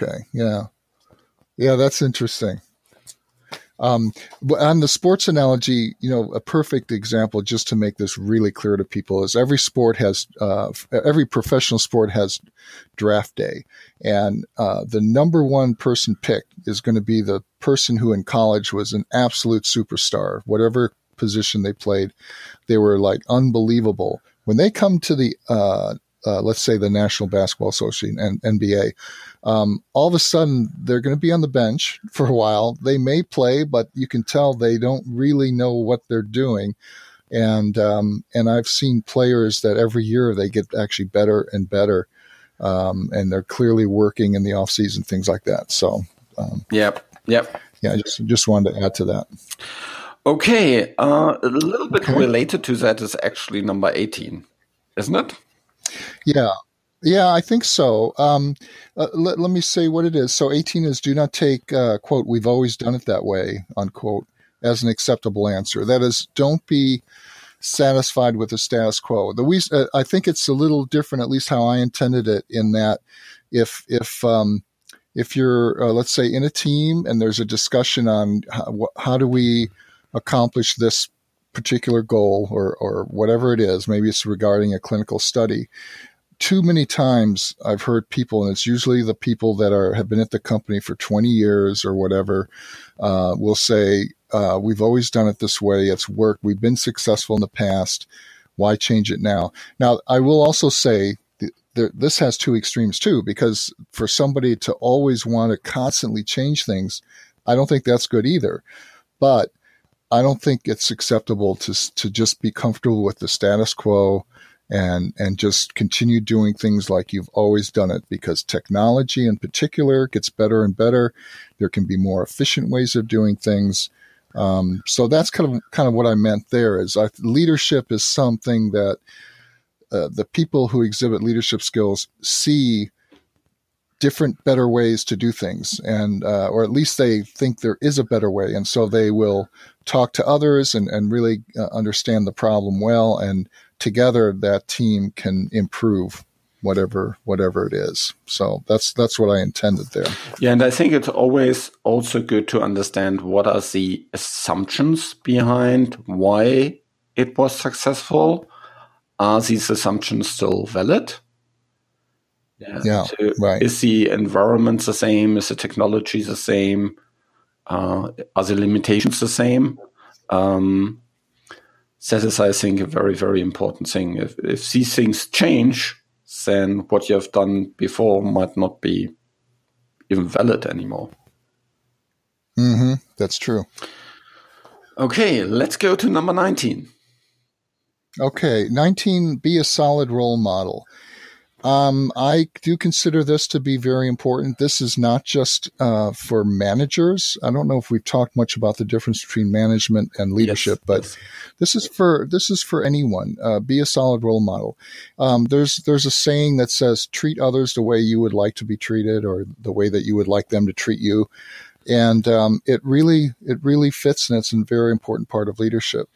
Yeah, that's interesting. But on the sports analogy, a perfect example, just to make this really clear to people, is every professional sport has draft day. And the number one person picked is going to be the person who in college was an absolute superstar. Whatever position they played, they were like unbelievable. When they come to the let's say the National Basketball Association and NBA, all of a sudden they're going to be on the bench for a while. They may play, but you can tell they don't really know what they're doing. And I've seen players that every year they get actually better and better, and they're clearly working in the off season, things like that. So, Yep. Yeah, I just wanted to add to that. Okay, a little bit related to that is actually number 18, isn't it? Yeah. Yeah, I think so. Let me say what it is. So 18 is do not take, quote, we've always done it that way, unquote, as an acceptable answer. That is, don't be satisfied with the status quo. I think it's a little different, at least how I intended it, in that if you're, let's say, in a team and there's a discussion on how do we accomplish this particular goal or whatever it is, maybe it's regarding a clinical study. Too many times I've heard people, and it's usually the people that have been at the company for 20 years or whatever, will say, we've always done it this way. It's worked. We've been successful in the past. Why change it now? Now, I will also say this has two extremes too, because for somebody to always want to constantly change things, I don't think that's good either. But I don't think it's acceptable to just be comfortable with the status quo and just continue doing things like you've always done it, because technology in particular gets better and better. There can be more efficient ways of doing things. So that's kind of what I meant there. Is leadership is something that the people who exhibit leadership skills see different, better ways to do things, and or at least they think there is a better way, and so they will talk to others and really understand the problem well, and together that team can improve whatever it is. So that's what I intended there. Yeah, and I think it's always also good to understand what are the assumptions behind why it was successful. Are these assumptions still valid? Yeah, so right. Is the environment the same? Is the technology the same? Are the limitations the same? That is, I think, a very, very important thing. If these things change, then what you have done before might not be even valid anymore. Mm-hmm. That's true. Okay, let's go to number 19. Okay, 19, be a solid role model. I do consider this to be very important. This is not just for managers. I don't know if we've talked much about the difference between management and leadership, but this is for anyone. Be a solid role model. There's a saying that says, treat others the way you would like to be treated, or the way that you would like them to treat you. And it really fits, and it's a very important part of leadership.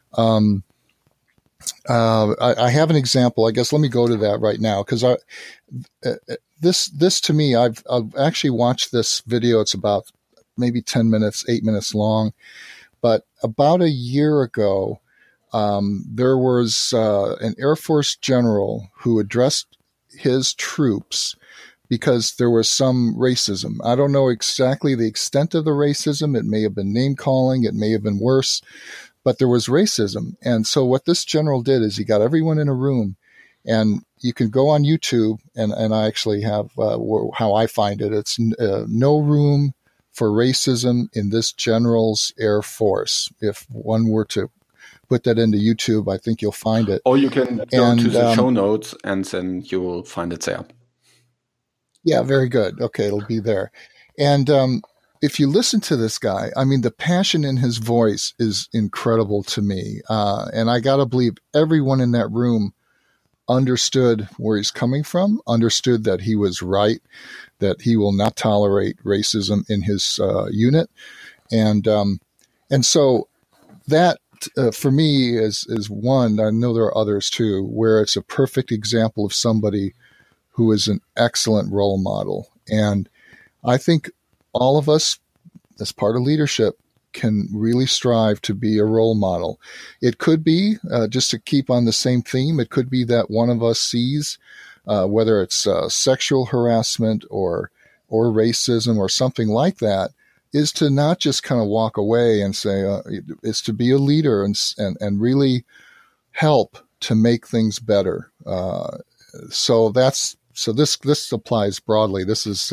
I have an example. I guess let me go to that right now, because this to me, I've actually watched this video. It's about maybe 8 minutes long. But about a year ago, there was an Air Force general who addressed his troops because there was some racism. I don't know exactly the extent of the racism. It may have been name calling. It may have been worse. But there was racism. And so what this general did is he got everyone in a room, and you can go on YouTube, and I actually have how I find it. It's no room for racism in this general's Air Force. If one were to put that into YouTube, I think you'll find it. Or you can go to the show notes, and then you will find it there. Yeah, very good. Okay, it'll be there. And if you listen to this guy, I mean, the passion in his voice is incredible to me. And I got to believe everyone in that room understood where he's coming from, understood that he was right, that he will not tolerate racism in his unit. And so that, for me, is one. I know there are others too, where it's a perfect example of somebody who is an excellent role model. And I think all of us, as part of leadership, can really strive to be a role model. It could be, just to keep on the same theme, it could be that one of us sees, whether it's sexual harassment or racism or something like that, is to not just kind of walk away and say, it's to be a leader and really help to make things better. So this applies broadly. This is,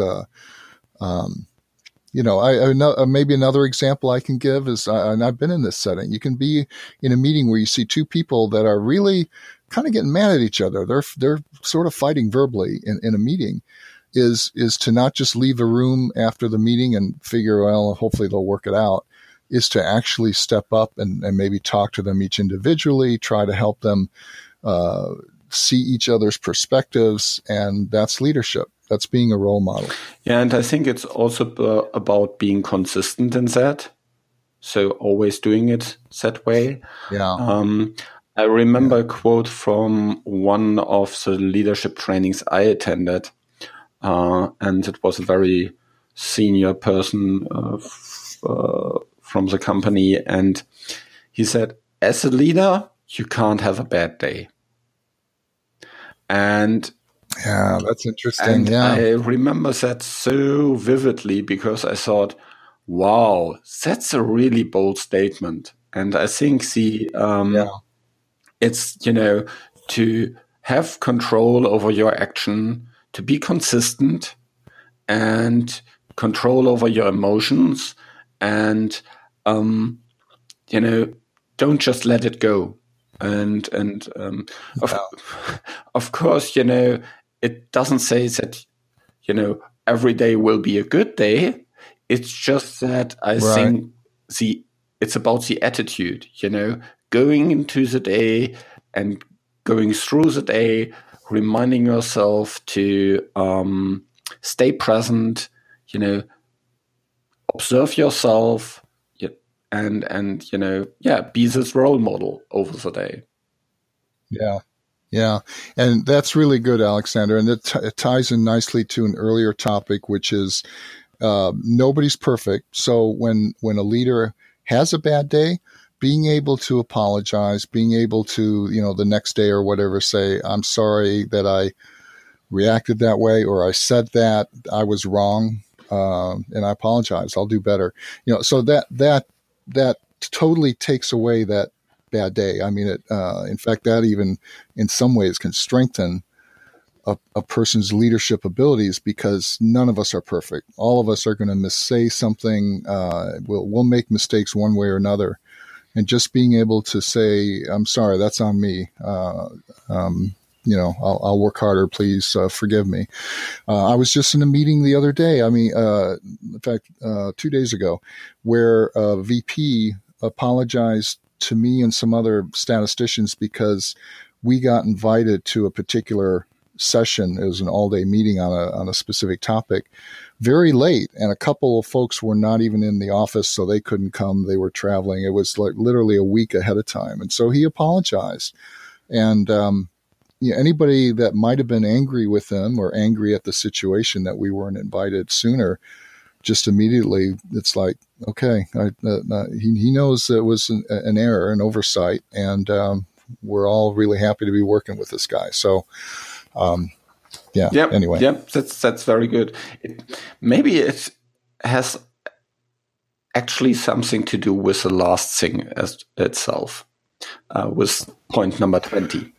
I know maybe another example I can give is, and I've been in this setting. You can be in a meeting where you see two people that are really kind of getting mad at each other. They're sort of fighting verbally in a meeting. Is to not just leave the room after the meeting and figure, well, hopefully they'll work it out. Is to actually step up and maybe talk to them each individually, try to help them see each other's perspectives, and that's leadership. That's being a role model. Yeah, and I think it's also about being consistent in that. So always doing it that way. Yeah. I remember a quote from one of the leadership trainings I attended, and it was a very senior person from the company, and he said, as a leader, you can't have a bad day. And yeah, that's interesting. And I remember that so vividly because I thought, wow, that's a really bold statement. And I think it's, to have control over your action, to be consistent and control over your emotions and, don't just let it go. And of course, it doesn't say that, every day will be a good day. It's just that I think it's about the attitude, going into the day and going through the day, reminding yourself to stay present, observe yourself, and be this role model over the day. Yeah. And that's really good, Alexander. And it ties in nicely to an earlier topic, which is nobody's perfect. So when a leader has a bad day, being able to apologize, being able to, the next day or whatever, say, I'm sorry that I reacted that way, or I said that I was wrong, and I apologize. I'll do better. So that totally takes away that bad day. I mean, in fact, that even in some ways can strengthen a person's leadership abilities, because none of us are perfect. All of us are going to say something. We'll make mistakes one way or another. And just being able to say, I'm sorry, that's on me. I'll work harder. Please forgive me. I was just in a meeting the other day. In fact, 2 days ago, where a VP apologized to me and some other statisticians because we got invited to a particular session. It was an all-day meeting on a specific topic, very late, and a couple of folks were not even in the office, so they couldn't come. They were traveling. It was like literally a week ahead of time, and so he apologized. And anybody that might have been angry with him or angry at the situation that we weren't invited sooner, just immediately it's like, okay, he knows it was an error, an oversight, and we're all really happy to be working with this guy. So. Anyway. Yep, that's very good. Maybe it has actually something to do with the last thing itself, with point number 20.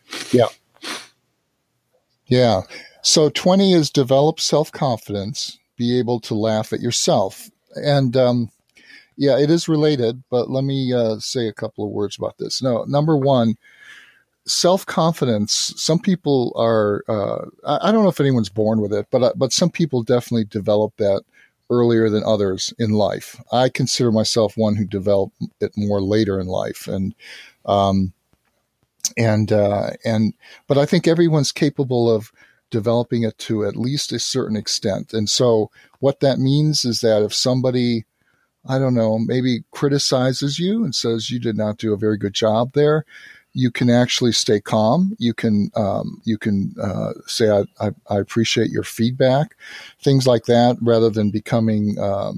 Yeah. So 20 is develop self-confidence, be able to laugh at yourself. And it is related, but let me say a couple of words about this. No, number one, self-confidence. Some people are, I don't know if anyone's born with it, but some people definitely develop that earlier than others in life. I consider myself one who developed it more later in life. But I think everyone's capable of developing it to at least a certain extent. And so what that means is that if somebody, I don't know, maybe criticizes you and says you did not do a very good job there, you can actually stay calm. You can say, I appreciate your feedback, things like that, rather than becoming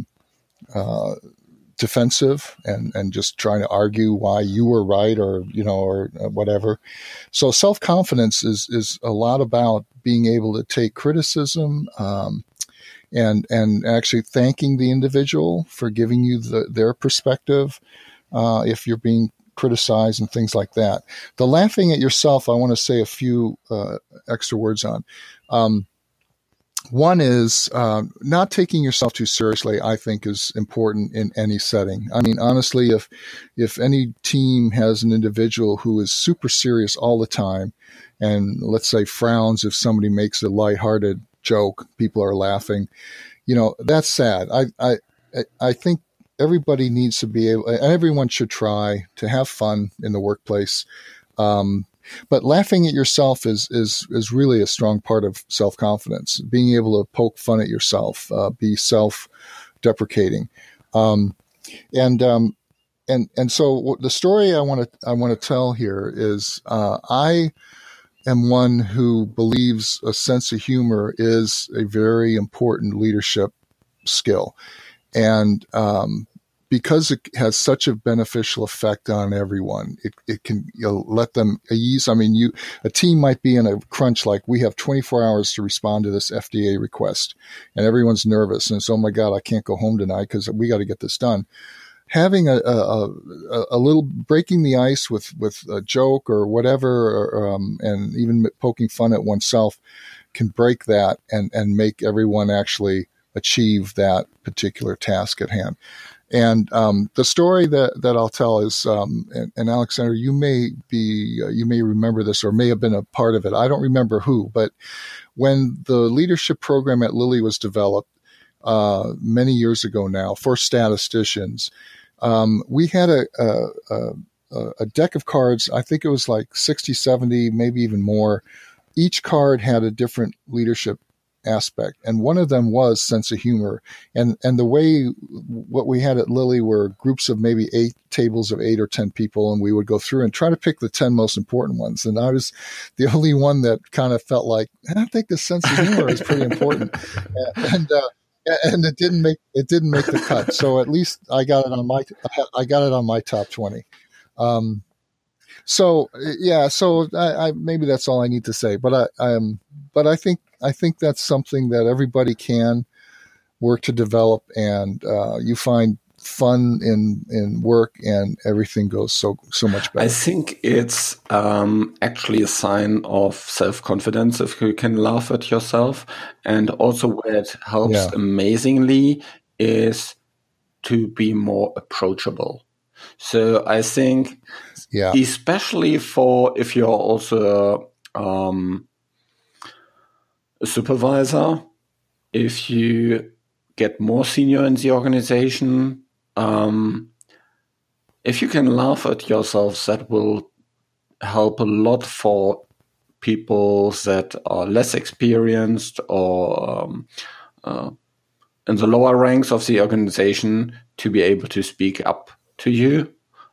defensive and just trying to argue why you were right or whatever. So self-confidence is a lot about being able to take criticism and actually thanking the individual for giving you their perspective if you're being criticized and things like that. The laughing at yourself, I want to say a few extra words on. One is not taking yourself too seriously, I think, is important in any setting. I mean, honestly, if any team has an individual who is super serious all the time and, let's say, frowns if somebody makes a lighthearted joke, people are laughing, that's sad. I think everybody needs to be able, and everyone should try to have fun in the workplace. but laughing at yourself is really a strong part of self-confidence. Being able to poke fun at yourself, be self-deprecating, and so the story I want to tell here is I am one who believes a sense of humor is a very important leadership skill, and because it has such a beneficial effect on everyone, it can let them ease. I mean, a team might be in a crunch, like we have 24 hours to respond to this FDA request, and everyone's nervous and it's, oh my God, I can't go home tonight because we got to get this done. Having a little breaking the ice with a joke or whatever, and even poking fun at oneself can break that and make everyone actually achieve that particular task at hand. And the story that I'll tell is, and Alexander, you may remember this or may have been a part of it. I don't remember who, but when the leadership program at Lilly was developed many years ago now for statisticians, we had a deck of cards. I think it was like 60, 70, maybe even more. Each card had a different leadership aspect, and one of them was sense of humor. And the way what we had at Lilly were groups of maybe 8 tables of 8 or 10 people, and we would go through and try to pick the 10 most important ones. And I was the only one that kind of felt like, I think the sense of humor is pretty important, and it didn't make the cut. So at least I got it on my top 20. So I maybe that's all I need to say. But I think that's something that everybody can work to develop, and you find fun in work, and everything goes so much better. I think it's actually a sign of self-confidence if you can laugh at yourself, and also where it helps amazingly is to be more approachable. So I think, especially for if you're also a supervisor, if you get more senior in the organization, if you can laugh at yourself, that will help a lot for people that are less experienced or in the lower ranks of the organization to be able to speak up to you.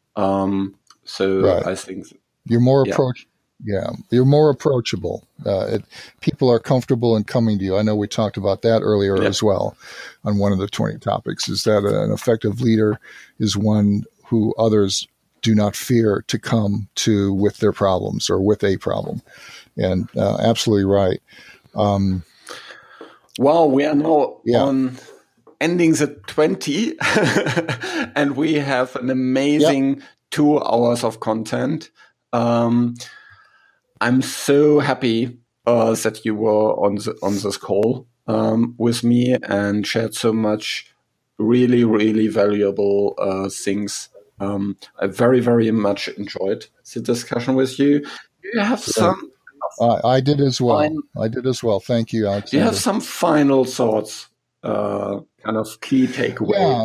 I think you're more you're more approachable. People are comfortable in coming to you. I know we talked about that earlier as well on one of the 20 topics, is that an effective leader is one who others do not fear to come to with their problems or with a problem. And absolutely right. Well, we are now on ending the 20 and we have an amazing 2 hours of content. I'm so happy that you were on this call with me and shared so much really, really valuable things. I very, very much enjoyed the discussion with you. Do you have some? I did as well. Thank you, Alexander. Do you have some final thoughts, kind of key takeaway?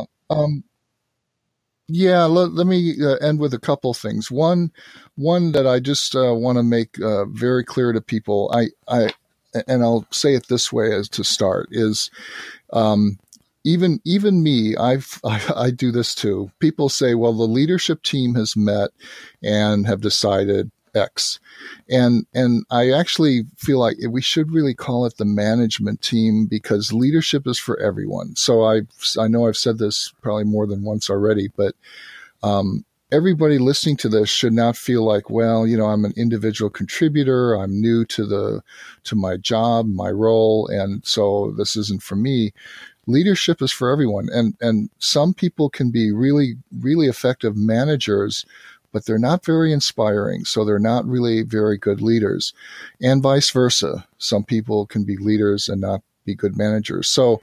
Let me end with a couple things. One that I just want to make very clear to people. And I'll say it this way as to start is, even me, I do this too. People say, well, the leadership team has met and have decided X. And I actually feel like we should really call it the management team, because leadership is for everyone. So I know I've said this probably more than once already, but everybody listening to this should not feel like, well, I'm an individual contributor. I'm new to my job, my role, and so this isn't for me. Leadership is for everyone. And some people can be really, really effective managers, but they're not very inspiring. So they're not really very good leaders, and vice versa. Some people can be leaders and not be good managers. So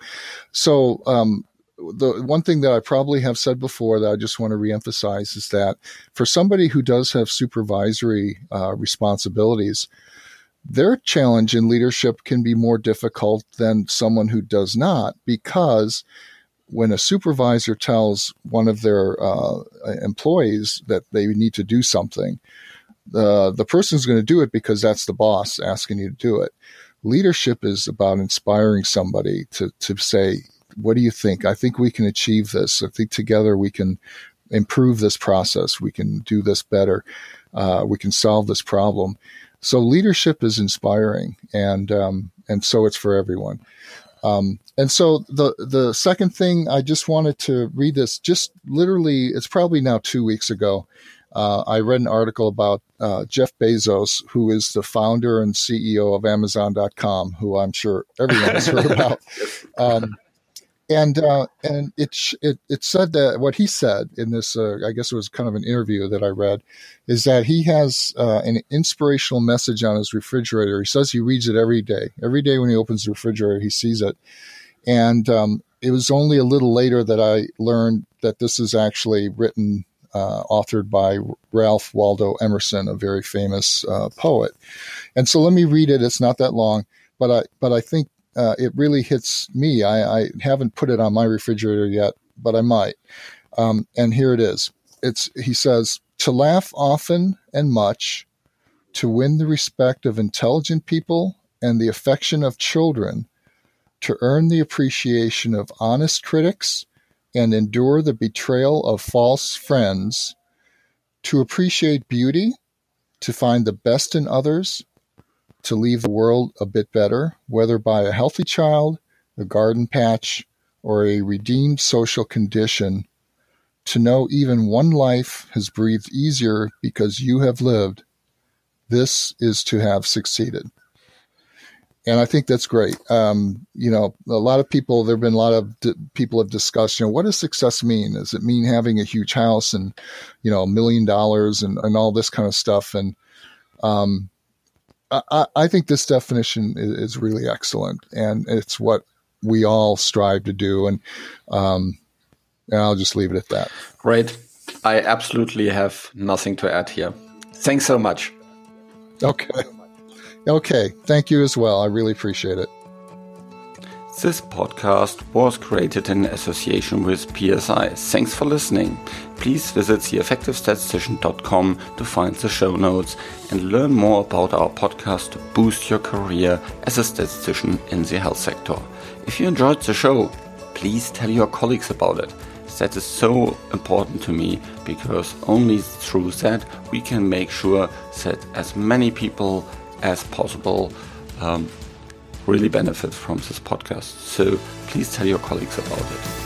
the one thing that I probably have said before that I just want to reemphasize is that for somebody who does have supervisory responsibilities, their challenge in leadership can be more difficult than someone who does not, because when a supervisor tells one of their employees that they need to do something, the person's going to do it because that's the boss asking you to do it. Leadership is about inspiring somebody to say, what do you think? I think we can achieve this. I think together we can improve this process. We can do this better. We can solve this problem. So leadership is inspiring, and so it's for everyone. And so the second thing, I just wanted to read this. Just literally, it's probably now 2 weeks ago. I read an article about Jeff Bezos, who is the founder and CEO of Amazon.com, who I'm sure everyone has heard about. And it said that what he said in this, I guess it was kind of an interview that I read, is that he has an inspirational message on his refrigerator. He says he reads it every day. Every day when he opens the refrigerator, he sees it. And it was only a little later that I learned that this is actually written, authored by Ralph Waldo Emerson, a very famous poet. And so let me read it. It's not that long, but I think it really hits me. I haven't put it on my refrigerator yet, but I might. And here it is. He says, to laugh often and much, to win the respect of intelligent people and the affection of children, to earn the appreciation of honest critics and endure the betrayal of false friends, to appreciate beauty, to find the best in others, to leave the world a bit better, whether by a healthy child, a garden patch, or a redeemed social condition, to know even one life has breathed easier because you have lived, this is to have succeeded. And I think that's great. A lot of people, there have been a lot of people have discussed, what does success mean? Does it mean having a huge house and, $1 million and all this kind of stuff? And I think this definition is really excellent, and it's what we all strive to do. And I'll just leave it at that. Great. I absolutely have nothing to add here. Thanks so much. Okay. Thank you as well. I really appreciate it. This podcast was created in association with PSI. Thanks for listening. Please visit theeffectivestatistician.com to find the show notes and learn more about our podcast to boost your career as a statistician in the health sector. If you enjoyed the show, please tell your colleagues about it. That is so important to me, because only through that we can make sure that as many people as possible really benefit from this podcast. So please tell your colleagues about it.